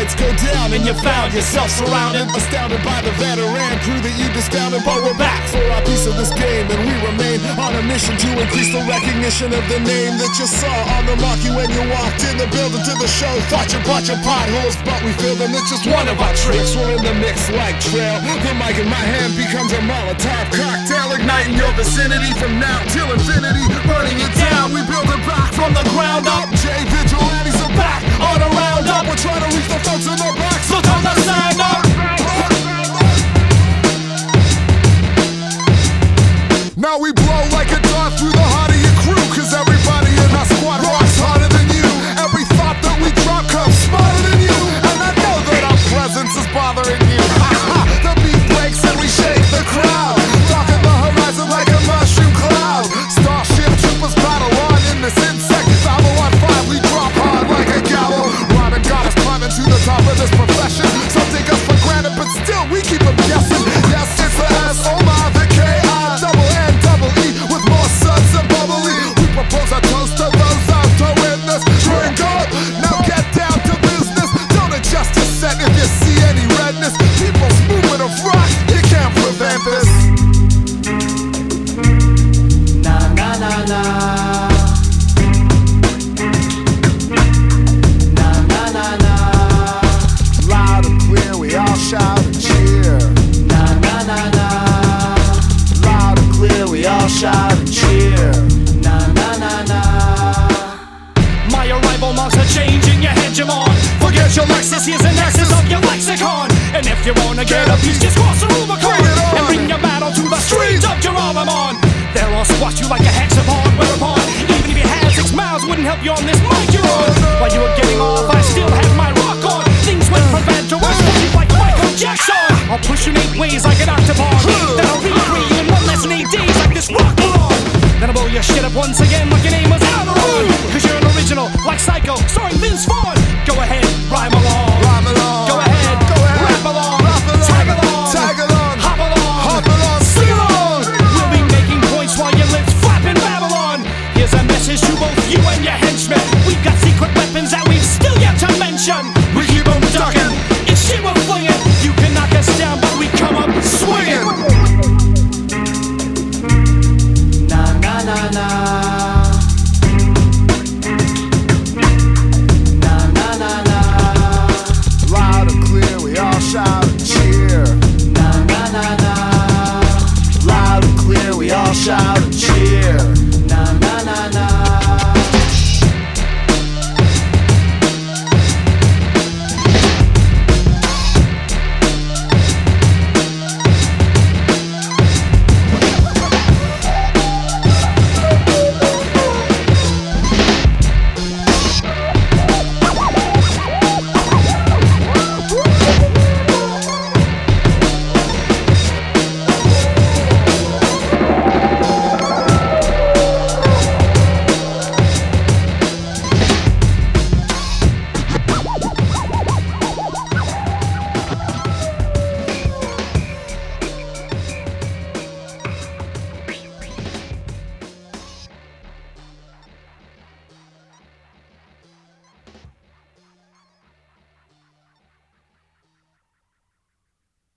lights go down and you found yourself surrounded, astounded by the veteran crew that you discounted. But we're back for our piece of this game, and we remain on a mission to increase the recognition of the name that you saw on the marquee when you walked in the building to the show. Thought you brought your potholes, but we feel them. It's just one of our tricks. We're in the mix like trail. The mic in my hand becomes a Molotov cocktail, igniting your vicinity from now till infinity, burning it down. We build it back from the ground up. Jay Vigilantes are back on a roundup. We're trying to reach the folks in the back, so turn the sound up. Now we blow like a dart through the heart of your crew, cause everybody in our squad rocks harder than you. Every thought that we drop comes smarter than you, and I know that our presence is bothering you. The beat breaks and we shake the crowd, darken the horizon like a mushroom cloud. Starship troopers battle on in this insect battle on 5. We drop hard like a gallow. Rhyming got us climbing to the top of this profession. Some take us for granted, but still we keep them guessing. Yes, it's the S, oh my, the K-I, double N, double E, with more suds and bubbly. We propose a toast to those out to witness. Drink up, now get down to business. Don't adjust your set if you see any redness. People's movement of rock, you can't prevent this. Na na na na. Na na na na. Loud and clear, we all shout and cheer. Na na na na. Loud and clear, we all shout and cheer. Na na na na. My arrival marks a change in your hegemon. Forget your Lexus, here's an access of your lexicon. And if you wanna get a piece, just cross the Rubicon and bring your battle to the streets of Geronimon. They'll all squash you like a hexapod, whereupon even if you had 6 miles, wouldn't help you on this mic you're on. While you were getting off, I still had my rock on. Things went from bad to worse, like Michael Jackson. I'll push you in 8 ways like an octopod. Then I'll recreate you in 1 less than 8 days like this rock ballon. Then I'll blow your shit up once again like your name was Outrun. Cause you're an original, like Psycho, starring Vince Vaughn. Go ahead, rhyme along. Rhyme along. Go ahead.